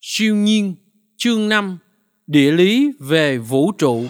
Siêu nhiên, chương 5, địa lý về vũ trụ.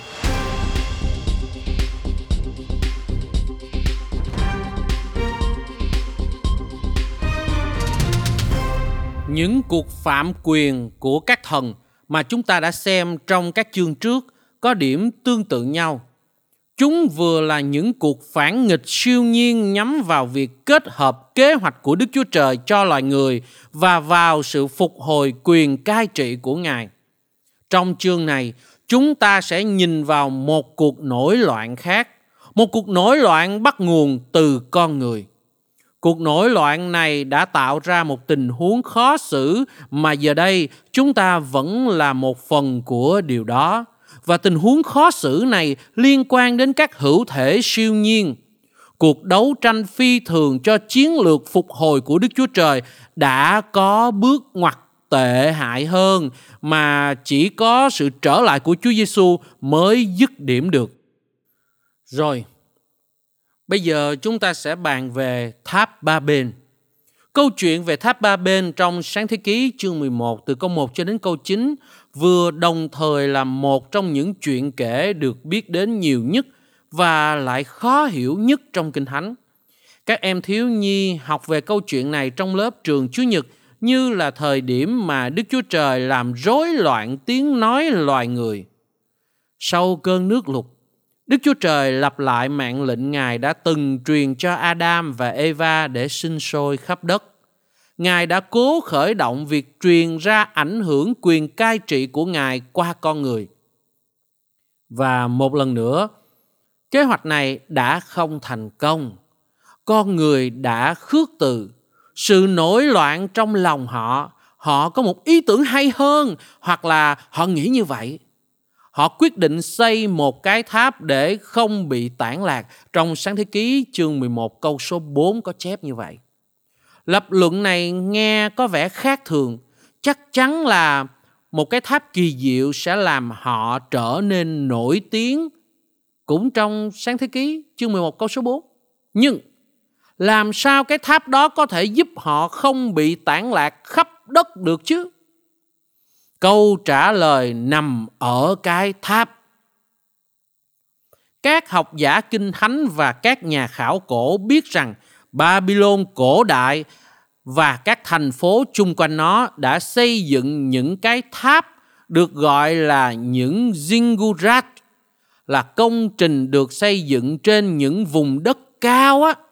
Những cuộc phạm quyền của các thần mà chúng ta đã xem trong các chương trước có điểm tương tự nhau. Chúng vừa là những cuộc phản nghịch siêu nhiên nhắm vào việc kết hợp kế hoạch của Đức Chúa Trời cho loài người và vào sự phục hồi quyền cai trị của Ngài. Trong chương này, chúng ta sẽ nhìn vào một cuộc nổi loạn khác, một cuộc nổi loạn bắt nguồn từ con người. Cuộc nổi loạn này đã tạo ra một tình huống khó xử mà giờ đây chúng ta vẫn là một phần của điều đó. Và tình huống khó xử này liên quan đến các hữu thể siêu nhiên. Cuộc đấu tranh phi thường cho chiến lược phục hồi của Đức Chúa Trời đã có bước ngoặt tệ hại hơn mà chỉ có sự trở lại của Chúa Giêsu mới dứt điểm được. Rồi, bây giờ chúng ta sẽ bàn về tháp Ba-bên. Câu chuyện về tháp Ba-bên trong Sáng Thế Ký chương 11 từ câu 1 cho đến câu 9 vừa đồng thời là một trong những chuyện kể được biết đến nhiều nhất và lại khó hiểu nhất trong Kinh Thánh. Các em thiếu nhi học về câu chuyện này trong lớp trường Chủ nhật như là thời điểm mà Đức Chúa Trời làm rối loạn tiếng nói loài người. Sau cơn nước lụt, Đức Chúa Trời lặp lại mạng lệnh Ngài đã từng truyền cho Adam và Eva để sinh sôi khắp đất. Ngài đã cố khởi động việc truyền ra ảnh hưởng quyền cai trị của Ngài qua con người. Và một lần nữa, kế hoạch này đã không thành công. Con người đã khước từ. Sự nổi loạn trong lòng họ có một ý tưởng hay hơn, hoặc là họ nghĩ như vậy. Họ quyết định xây một cái tháp để không bị tản lạc. Trong Sáng Thế Ký chương 11 câu số 4 có chép như vậy. Lập luận này nghe có vẻ khác thường. Chắc chắn là một cái tháp kỳ diệu sẽ làm họ trở nên nổi tiếng. Cũng trong Sáng Thế Ký chương 11 câu số 4. Nhưng làm sao cái tháp đó có thể giúp họ không bị tản lạc khắp đất được chứ? Câu trả lời nằm ở cái tháp. Các học giả Kinh Thánh và các nhà khảo cổ biết rằng Babylon cổ đại và các thành phố chung quanh nó đã xây dựng những cái tháp được gọi là những ziggurat, là công trình được xây dựng trên những vùng đất cao á.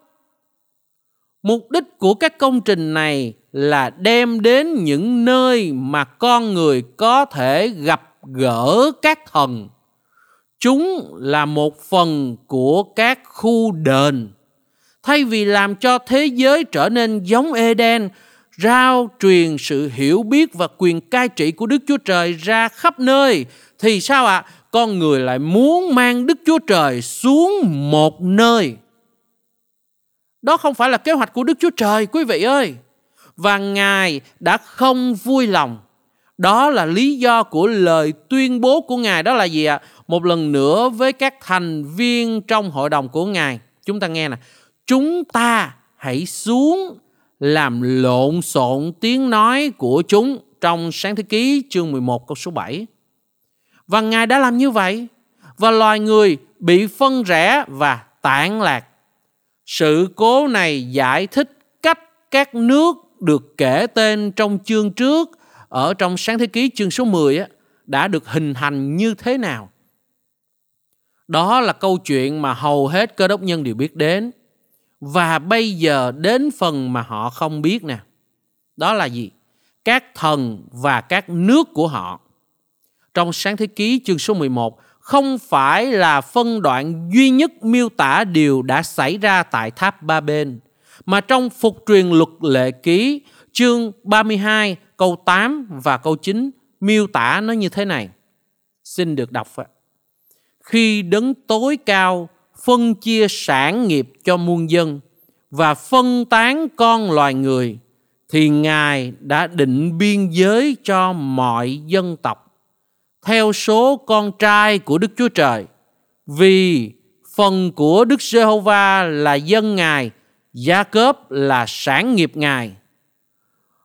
Mục đích của các công trình này là đem đến những nơi mà con người có thể gặp gỡ các thần. Chúng là một phần của các khu đền. Thay vì làm cho thế giới trở nên giống Eden, rao truyền sự hiểu biết và quyền cai trị của Đức Chúa Trời ra khắp nơi, thì sao ạ? Con người lại muốn mang Đức Chúa Trời xuống một nơi. Đó không phải là kế hoạch của Đức Chúa Trời, quý vị ơi. Và Ngài đã không vui lòng. Đó là lý do của lời tuyên bố của Ngài. Đó là gì ạ? Một lần nữa với các thành viên trong hội đồng của Ngài. Chúng ta nghe nè. Chúng ta hãy xuống làm lộn xộn tiếng nói của chúng, trong Sáng Thế Ký chương 11 câu số 7. Và Ngài đã làm như vậy. Và loài người bị phân rẽ và tản lạc. Sự cố này giải thích cách các nước được kể tên trong chương trước ở trong Sáng Thế Ký chương số 10 đã được hình thành như thế nào. Đó là câu chuyện mà hầu hết Cơ Đốc nhân đều biết đến. Và bây giờ đến phần mà họ không biết nè. Đó là gì? Các thần và các nước của họ. Trong Sáng Thế Ký chương số 11 không phải là phân đoạn duy nhất miêu tả điều đã xảy ra tại tháp Ba-bên, mà trong Phục truyền luật lệ ký chương 32 câu 8 và câu 9 miêu tả nó như thế này. Xin được đọc. Khi đấng tối cao phân chia sản nghiệp cho muôn dân và phân tán con loài người, thì Ngài đã định biên giới cho mọi dân tộc theo số con trai của Đức Chúa Trời. Vì phần của Đức Giê-hô-va là dân Ngài, Gia-cốp là sản nghiệp Ngài.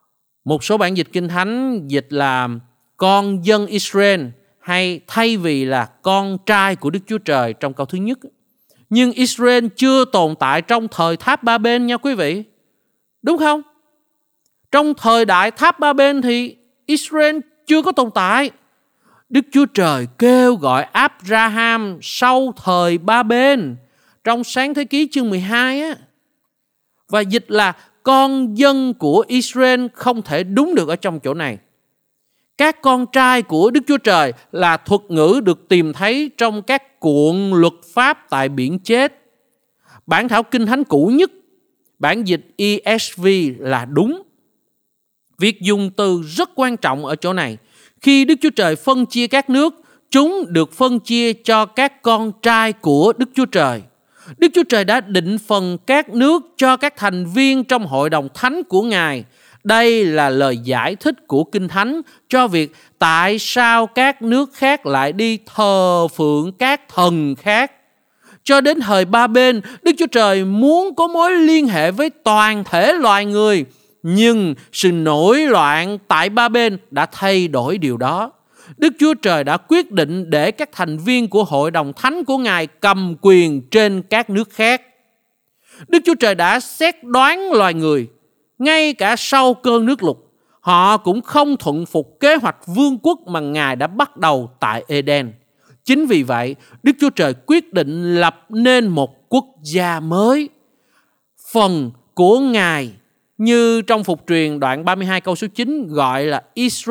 Một số bản dịch Kinh Thánh dịch là con dân Israel, hay thay vì là con trai của Đức Chúa Trời trong câu thứ nhất. Nhưng Israel chưa tồn tại trong thời tháp Ba-bên nha quý vị. Đúng không? Trong thời đại tháp Ba-bên thì Israel chưa có tồn tại. Đức Chúa Trời kêu gọi Abraham sau thời Ba-bên trong Sáng Thế Ký chương 12 á. Và dịch là con dân của Israel không thể đúng được ở trong chỗ này. Các con trai của Đức Chúa Trời là thuật ngữ được tìm thấy trong các cuộn luật pháp tại biển chết. Bản thảo Kinh Thánh cũ nhất, bản dịch ESV là đúng. Việc dùng từ rất quan trọng ở chỗ này. Khi Đức Chúa Trời phân chia các nước, chúng được phân chia cho các con trai của Đức Chúa Trời. Đức Chúa Trời đã định phần các nước cho các thành viên trong hội đồng thánh của Ngài. Đây là lời giải thích của Kinh Thánh cho việc tại sao các nước khác lại đi thờ phượng các thần khác. Cho đến thời Ba-bên, Đức Chúa Trời muốn có mối liên hệ với toàn thể loài người. Nhưng sự nổi loạn tại Ba-bên đã thay đổi điều đó. Đức Chúa Trời đã quyết định để các thành viên của hội đồng thánh của Ngài cầm quyền trên các nước khác. Đức Chúa Trời đã xét đoán loài người. Ngay cả sau cơn nước lụt, họ cũng không thuận phục kế hoạch vương quốc mà Ngài đã bắt đầu tại Eden. Chính vì vậy, Đức Chúa Trời quyết định lập nên một quốc gia mới. Phần của Ngài, như trong Phục truyền đoạn 32 câu số 9 gọi là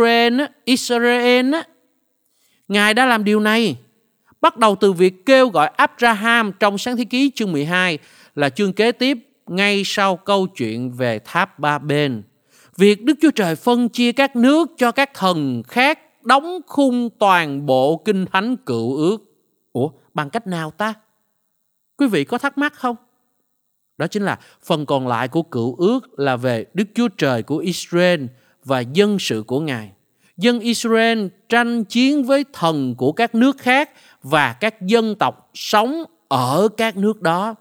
Israel. Ngài đã làm điều này, bắt đầu từ việc kêu gọi Abraham trong Sáng Thế Ký chương 12 là chương kế tiếp ngay sau câu chuyện về tháp Ba-bên. Việc Đức Chúa Trời phân chia các nước cho các thần khác đóng khung toàn bộ Kinh Thánh Cựu Ước. Ủa, bằng cách nào ta? Quý vị có thắc mắc không? Đó chính là phần còn lại của Cựu Ước là về Đức Chúa Trời của Israel và dân sự của Ngài. Dân Israel tranh chiến với thần của các nước khác và các dân tộc sống ở các nước đó.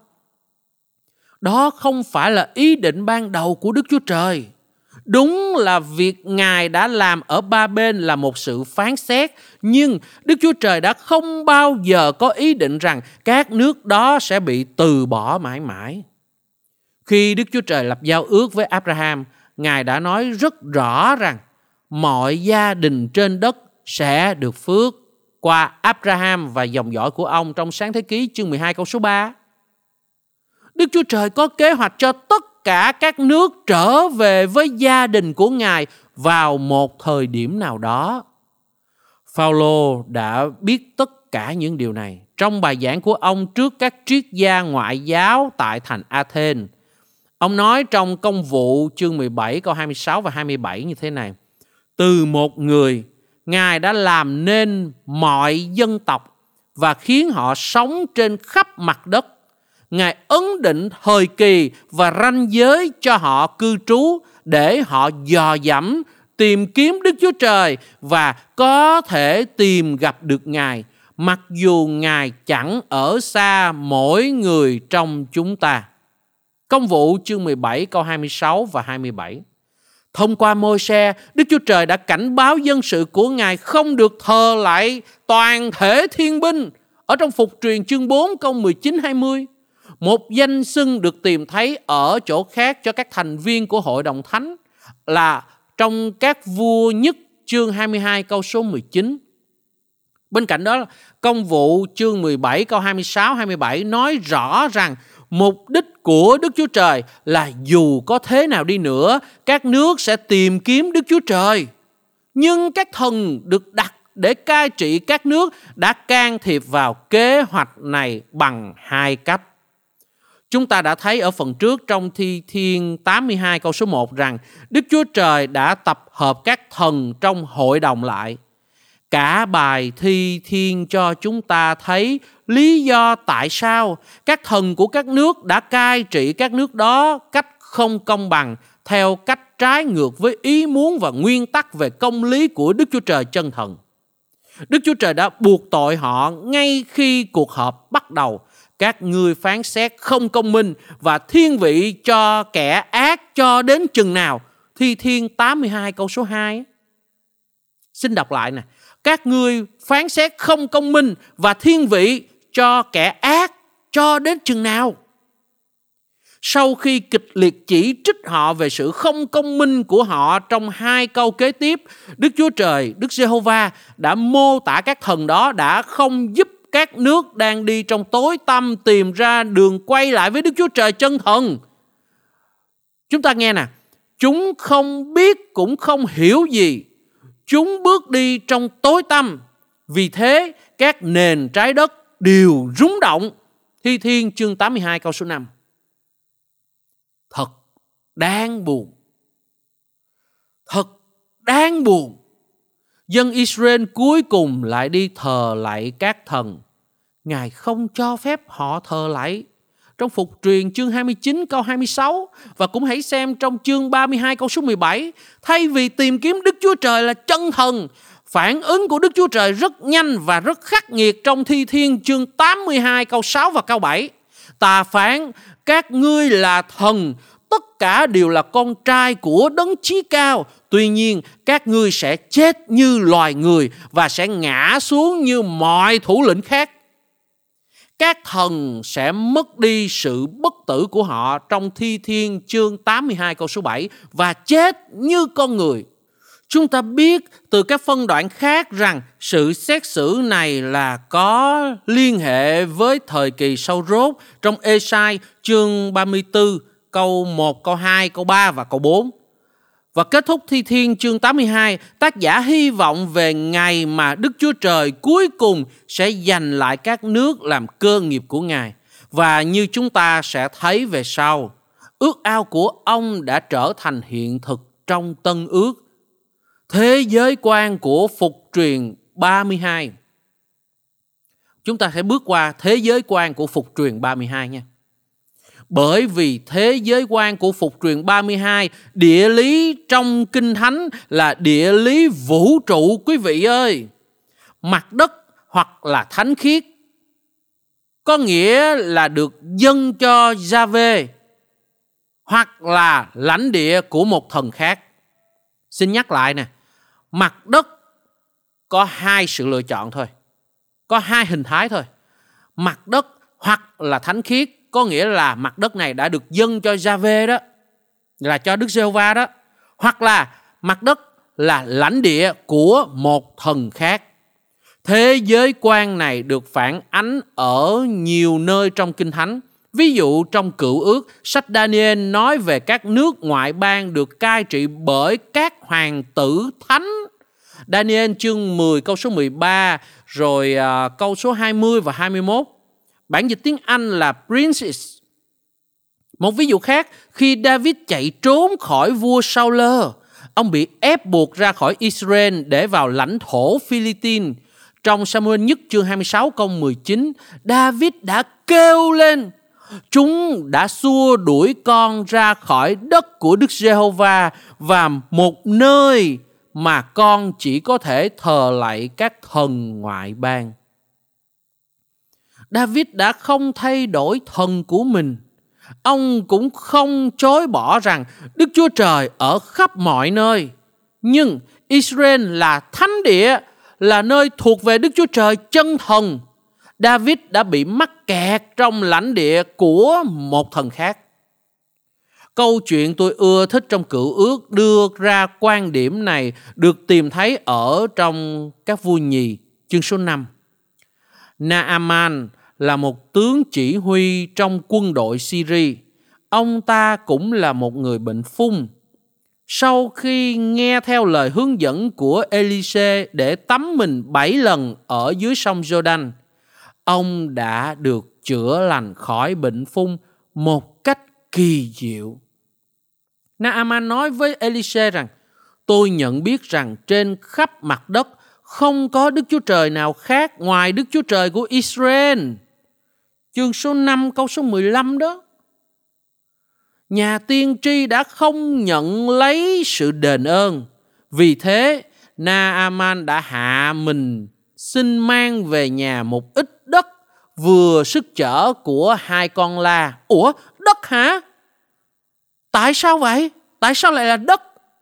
Đó không phải là ý định ban đầu của Đức Chúa Trời. Đúng là việc Ngài đã làm ở Ba-bên là một sự phán xét, nhưng Đức Chúa Trời đã không bao giờ có ý định rằng các nước đó sẽ bị từ bỏ mãi mãi. Khi Đức Chúa Trời lập giao ước với Abraham, Ngài đã nói rất rõ rằng mọi gia đình trên đất sẽ được phước qua Abraham và dòng dõi của ông trong Sáng Thế Ký chương 12 câu số 3. Đức Chúa Trời có kế hoạch cho tất cả các nước trở về với gia đình của Ngài vào một thời điểm nào đó. Phao-lô đã biết tất cả những điều này trong bài giảng của ông trước các triết gia ngoại giáo tại thành Athens. Ông nói trong Công vụ chương 17 câu 26 và 27 như thế này: từ một người, Ngài đã làm nên mọi dân tộc và khiến họ sống trên khắp mặt đất. Ngài ấn định thời kỳ và ranh giới cho họ cư trú để họ dò dẫm, tìm kiếm Đức Chúa Trời và có thể tìm gặp được Ngài, mặc dù Ngài chẳng ở xa mỗi người trong chúng ta. Công vụ chương 17 câu 26 và 27. Thông qua Môi-se, Đức Chúa Trời đã cảnh báo dân sự của Ngài không được thờ lại toàn thể thiên binh. Ở trong Phục truyền chương 4 câu 19-20, một danh xưng được tìm thấy ở chỗ khác cho các thành viên của Hội đồng Thánh là trong Các Vua Nhất chương 22 câu số 19. Bên cạnh đó, Công vụ chương 17 câu 26-27 nói rõ rằng mục đích của Đức Chúa Trời là dù có thế nào đi nữa, các nước sẽ tìm kiếm Đức Chúa Trời. Nhưng các thần được đặt để cai trị các nước đã can thiệp vào kế hoạch này bằng hai cách. Chúng ta đã thấy ở phần trước trong Thi Thiên 82 câu số 1 rằng Đức Chúa Trời đã tập hợp các thần trong hội đồng lại. Cả bài Thi Thiên cho chúng ta thấy lý do tại sao các thần của các nước đã cai trị các nước đó cách không công bằng, theo cách trái ngược với ý muốn và nguyên tắc về công lý của Đức Chúa Trời chân thần. Đức Chúa Trời đã buộc tội họ ngay khi cuộc họp bắt đầu. Các ngươi phán xét không công minh và thiên vị cho kẻ ác cho đến chừng nào, Thi Thiên 82 câu số 2. Xin đọc lại nè. Các ngươi phán xét không công minh và thiên vị cho kẻ ác cho đến chừng nào? Sau khi kịch liệt chỉ trích họ về sự không công minh của họ trong 2 câu kế tiếp, Đức Chúa Trời, Đức Giê-hô-va đã mô tả các thần đó đã không giúp các nước đang đi trong tối tăm tìm ra đường quay lại với Đức Chúa Trời chân thần. Chúng ta nghe nè, chúng không biết cũng không hiểu gì, chúng bước đi trong tối tăm, vì thế các nền trái đất đều rung động. Thi Thiên chương 82 câu số 5. Thật đáng buồn. Thật đáng buồn. Dân Israel cuối cùng lại đi thờ lạy các thần. Ngài không cho phép họ thờ lạy. Trong Phục truyền chương 29 câu 26 và cũng hãy xem trong chương 32 câu số 17. Thay vì tìm kiếm Đức Chúa Trời là chân thần, phản ứng của Đức Chúa Trời rất nhanh và rất khắc nghiệt trong Thi Thiên chương 82 câu 6 và câu 7. Ta phán các ngươi là thần, tất cả đều là con trai của Đấng Chí Cao. Tuy nhiên các ngươi sẽ chết như loài người và sẽ ngã xuống như mọi thủ lĩnh khác. Các thần sẽ mất đi sự bất tử của họ trong Thi Thiên chương 82 câu số 7 và chết như con người. Chúng ta biết từ các phân đoạn khác rằng sự xét xử này là có liên hệ với thời kỳ sau rốt trong Ê-sai chương 34 câu 1, câu 2, câu 3 và câu 4. Và kết thúc Thi Thiên chương 82, tác giả hy vọng về ngày mà Đức Chúa Trời cuối cùng sẽ giành lại các nước làm cơ nghiệp của Ngài. Và như chúng ta sẽ thấy về sau, ước ao của ông đã trở thành hiện thực trong Tân Ước. Thế giới quan của Phục truyền 32. Chúng ta sẽ bước qua thế giới quan của Phục truyền 32 nha. Bởi vì thế giới quan của Phục truyền 32, địa lý trong Kinh Thánh là địa lý vũ trụ quý vị ơi. Mặt đất hoặc là thánh khiết có nghĩa là được dâng cho Gia-vê hoặc là lãnh địa của một thần khác. Xin nhắc lại nè, mặt đất có 2 sự lựa chọn thôi, có 2 hình thái thôi. Mặt đất hoặc là thánh khiết có nghĩa là mặt đất này đã được dâng cho Gia-vê đó, là cho Đức Giê-hô-va đó. Hoặc là mặt đất là lãnh địa của một thần khác. Thế giới quan này được phản ánh ở nhiều nơi trong Kinh Thánh. Ví dụ trong Cựu Ước, sách Daniel nói về các nước ngoại bang được cai trị bởi các hoàng tử thánh. Daniel chương 10 câu số 13, rồi câu số 20 và 21. Bản dịch tiếng Anh là Princes. Một ví dụ khác, khi David chạy trốn khỏi vua Saul, ông bị ép buộc ra khỏi Israel để vào lãnh thổ Philippines. Trong Sa-mu-ên nhất chương 26 câu 19, David đã kêu lên: chúng đã xua đuổi con ra khỏi đất của Đức Giê-hô-va và một nơi mà con chỉ có thể thờ lạy các thần ngoại bang. David đã không thay đổi thần của mình. Ông cũng không chối bỏ rằng Đức Chúa Trời ở khắp mọi nơi. Nhưng Israel là thánh địa, là nơi thuộc về Đức Chúa Trời chân thần. David đã bị mắc kẹt trong lãnh địa của một thần khác. Câu chuyện tôi ưa thích trong Cựu Ước đưa ra quan điểm này được tìm thấy ở trong Các Vua Nhì chương số 5. Naaman là một tướng chỉ huy trong quân đội Syria. Ông ta cũng là một người bệnh phung. Sau khi nghe theo lời hướng dẫn của Elise để tắm mình 7 lần ở dưới sông Jordan, ông đã được chữa lành khỏi bệnh phung một cách kỳ diệu. Naaman nói với Elise rằng: tôi nhận biết rằng trên khắp mặt đất không có Đức Chúa Trời nào khác ngoài Đức Chúa Trời của Israel. Chương số 5 câu số 15 đó. Nhà tiên tri đã không nhận lấy sự đền ơn. Vì thế Naaman đã hạ mình xin mang về nhà một ít đất vừa sức chở của 2 con la. Ủa, đất hả? Tại sao vậy? Tại sao lại là đất?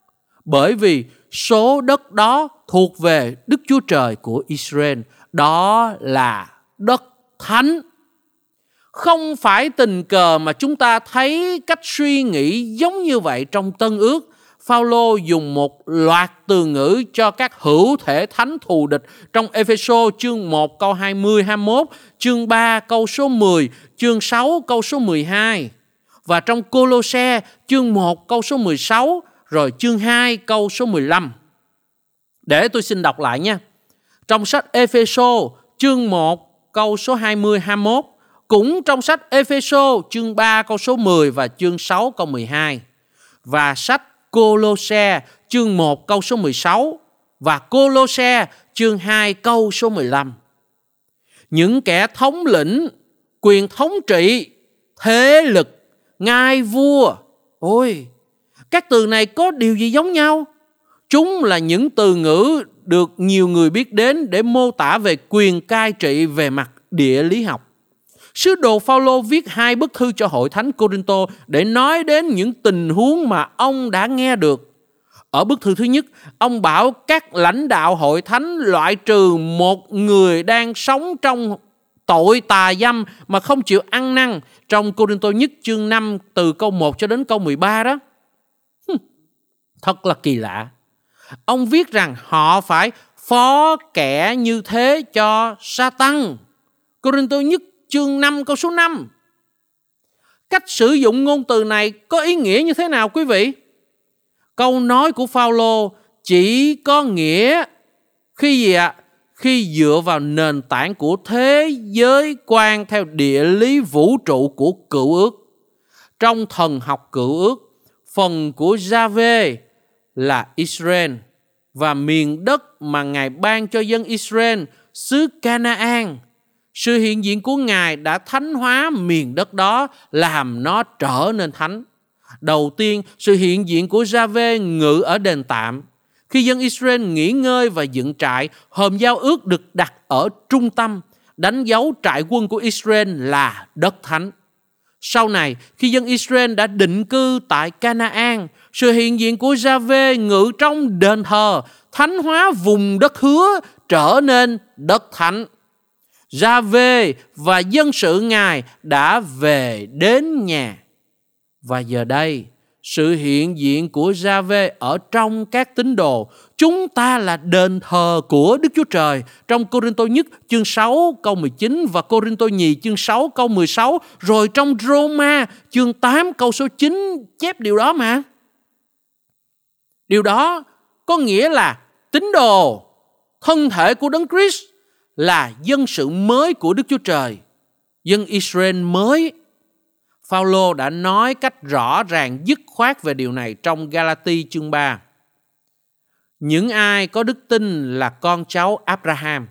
bởi vì số đất đó thuộc về Đức Chúa Trời của Israel. Đó là đất thánh. Không phải tình cờ mà chúng ta thấy cách suy nghĩ giống như vậy trong Tân Ước. Phao-lô dùng một loạt từ ngữ cho các hữu thể thánh thù địch trong Ê-phê-sô chương 1 câu 20-21, chương 3 câu số 10, chương 6 câu số 12. Và trong Cô-lô-se chương 1 câu số 16, rồi chương 2 câu số 15. Để tôi xin đọc lại nha. Trong sách Ê-phê-sô chương 1 câu số 20-21, cũng trong sách Ê-phê-sô chương 3 câu số 10 và chương 6 câu 12. Và sách Cô-lô-se chương 1 câu số 16 và Cô-lô-se chương 2 câu số 15. Những kẻ thống lĩnh, quyền thống trị, thế lực, ngai vua. Ôi, các từ này có điều gì giống nhau? Chúng là những từ ngữ được nhiều người biết đến để mô tả về quyền cai trị về mặt địa lý học. Sứ đồ Phao-lô viết 2 bức thư cho hội thánh Cô-rinh-tô để nói đến những tình huống mà ông đã nghe được. Ở bức thư thứ nhất, ông bảo các lãnh đạo hội thánh loại trừ một người đang sống trong tội tà dâm mà không chịu ăn năn, trong Cô-rinh-tô nhất chương 5 từ câu 1 cho đến câu 13 đó. Thật là kỳ lạ. Ông viết rằng họ phải phó kẻ như thế cho Sa-tăng. Cô-rinh-tô nhất chương 5 câu số 5. Cách sử dụng ngôn từ này có ý nghĩa như thế nào quý vị? Câu nói của Phao-lô chỉ có nghĩa khi gì ạ? Khi dựa vào nền tảng của thế giới quan theo địa lý vũ trụ của Cựu Ước. Trong thần học Cựu Ước, phần của Gia-vê là Israel và miền đất mà Ngài ban cho dân Israel, xứ Ca-na-an. Sự hiện diện của Ngài đã thánh hóa miền đất đó, làm nó trở nên thánh. Đầu tiên, sự hiện diện của Gia-vê ngự ở đền tạm. Khi dân Israel nghỉ ngơi và dựng trại, hòm giao ước được đặt ở trung tâm, đánh dấu trại quân của Israel là đất thánh. Sau này, khi dân Israel đã định cư tại Ca-na-an, sự hiện diện của Gia-vê ngự trong đền thờ, thánh hóa vùng đất hứa trở nên đất thánh. Gia-vê và dân sự Ngài đã về đến nhà. Và giờ đây, sự hiện diện của Gia-vê ở trong các tín đồ, chúng ta là đền thờ của Đức Chúa Trời. Trong Cô-rinh-tô nhất chương 6 câu 19 và Cô-rinh-tô nhì chương 6 câu 16, rồi trong Rô-ma chương 8 câu số 9 chép điều đó mà. Điều đó có nghĩa là tín đồ, thân thể của Đấng Christ là dân sự mới của Đức Chúa Trời, dân Israel mới. Phao-lô đã nói cách rõ ràng dứt khoát về điều này trong Ga-la-ti chương 3. Những ai có đức tin là con cháu Abraham.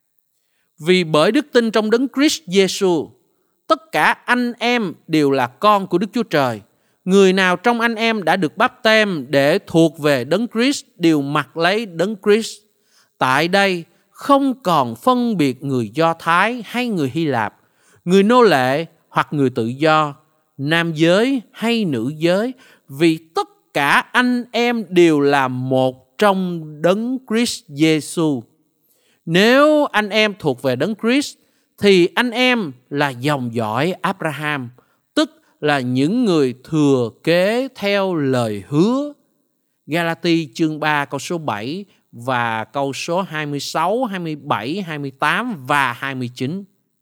Vì bởi đức tin trong Đấng Christ Giêsu, tất cả anh em đều là con của Đức Chúa Trời. Người nào trong anh em đã được báp têm để thuộc về Đấng Christ đều mặc lấy Đấng Christ. Tại đây không còn phân biệt người Do Thái hay người Hy Lạp, người nô lệ hoặc người tự do, nam giới hay nữ giới, vì tất cả anh em đều là một trong Đấng Christ Giêsu. Nếu anh em thuộc về Đấng Christ, thì anh em là dòng dõi Abraham, tức là những người thừa kế theo lời hứa. Ga-la-ti chương 3 câu số 7 và câu số 26, 27, 28 và 29.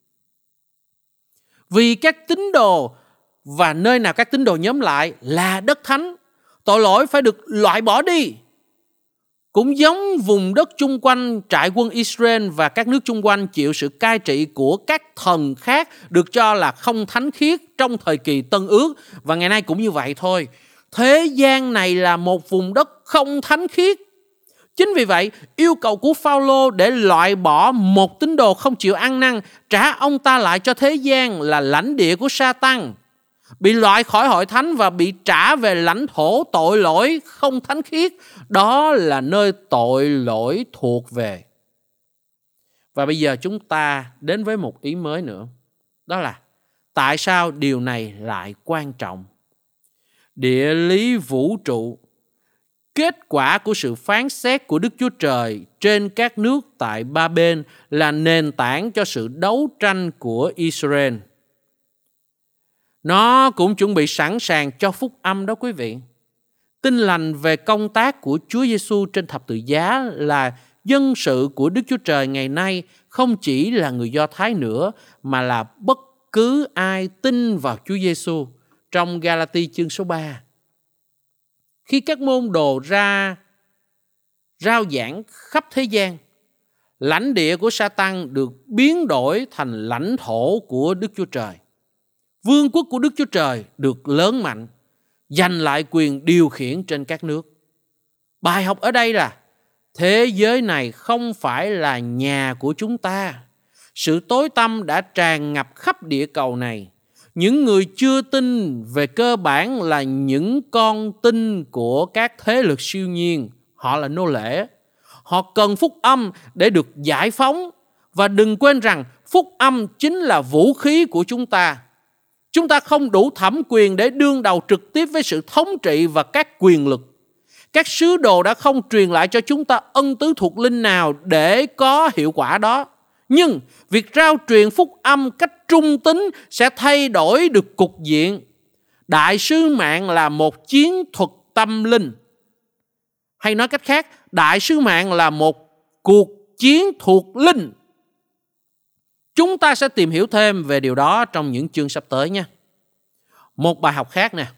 Vì các tín đồ và nơi nào các tín đồ nhóm lại là đất thánh, tội lỗi phải được loại bỏ đi. Cũng giống vùng đất chung quanh trại quân Israel và các nước chung quanh chịu sự cai trị của các thần khác được cho là không thánh khiết trong thời kỳ Tân Ước, và ngày nay cũng như vậy thôi. Thế gian này là một vùng đất không thánh khiết. Chính vì vậy, yêu cầu của Phao-lô để loại bỏ một tín đồ không chịu ăn năn, trả ông ta lại cho thế gian là lãnh địa của Sa-tăng, bị loại khỏi hội thánh và bị trả về lãnh thổ tội lỗi không thánh khiết. Đó là nơi tội lỗi thuộc về. Và bây giờ chúng ta đến với một ý mới nữa. Đó là tại sao điều này lại quan trọng? Địa lý vũ trụ Kết quả của sự phán xét của Đức Chúa Trời trên các nước tại ba bên là nền tảng cho sự đấu tranh của Israel. Nó cũng chuẩn bị sẵn sàng cho phúc âm đó quý vị. Tin lành về công tác của Chúa Giêsu trên thập tự giá là dân sự của Đức Chúa Trời ngày nay, không chỉ là người Do Thái nữa mà là bất cứ ai tin vào Chúa Giêsu. Trong Ga-la-ti chương số 3. Khi các môn đồ ra rao giảng khắp thế gian, lãnh địa của Sa-tan được biến đổi thành lãnh thổ của Đức Chúa Trời. Vương quốc của Đức Chúa Trời được lớn mạnh, giành lại quyền điều khiển trên các nước. Bài học ở đây là thế giới này không phải là nhà của chúng ta. Sự tối tăm đã tràn ngập khắp địa cầu này. Những người chưa tin về cơ bản là những con tin của các thế lực siêu nhiên. Họ là nô lệ. Họ cần phúc âm để được giải phóng. Và đừng quên rằng phúc âm chính là vũ khí của chúng ta. Chúng ta không đủ thẩm quyền để đương đầu trực tiếp với sự thống trị và các quyền lực. Các sứ đồ đã không truyền lại cho chúng ta ân tứ thuộc linh nào để có hiệu quả đó. Nhưng việc rao truyền phúc âm cách trung tín sẽ thay đổi được cục diện. Đại sứ mạng là một chiến thuật tâm linh. Hay nói cách khác, đại sứ mạng là một cuộc chiến thuộc linh. Chúng ta sẽ tìm hiểu thêm về điều đó trong những chương sắp tới nha. Một bài học khác nè.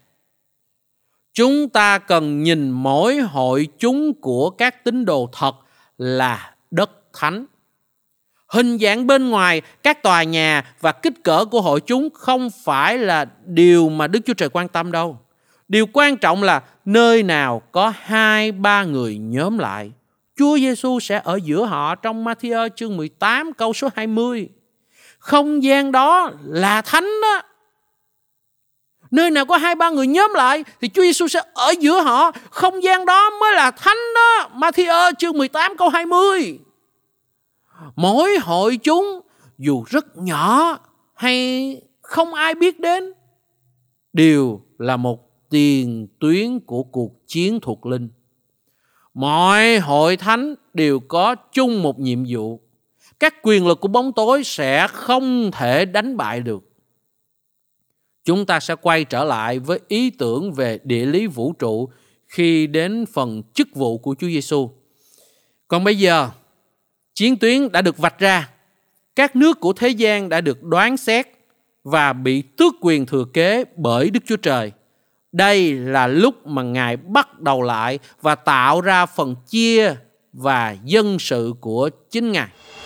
Chúng ta cần nhìn mỗi hội chúng của các tín đồ thật là đất thánh. Hình dạng bên ngoài, các tòa nhà và kích cỡ của hội chúng không phải là điều mà Đức Chúa Trời quan tâm đâu. Điều quan trọng là nơi nào có 2-3 người nhóm lại, Chúa Giêsu sẽ ở giữa họ, trong Ma-thi-ơ chương 18 câu số 20. Không gian đó là thánh đó. Nơi nào có 2-3 người nhóm lại thì Chúa Giêsu sẽ ở giữa họ. Không gian đó mới là thánh đó. Ma-thi-ơ chương 18 câu 20. Mỗi hội chúng dù rất nhỏ hay không ai biết đến đều là một tiền tuyến của cuộc chiến thuộc linh. Mọi hội thánh đều có chung một nhiệm vụ. Các quyền lực của bóng tối sẽ không thể đánh bại được. Chúng ta sẽ quay trở lại với ý tưởng về địa lý vũ trụ khi đến phần chức vụ của Chúa Giêsu. Còn bây giờ, chiến tuyến đã được vạch ra. Các nước của thế gian đã được đoán xét và bị tước quyền thừa kế bởi Đức Chúa Trời. Đây là lúc mà Ngài bắt đầu lại và tạo ra phần chia và dân sự của chính Ngài.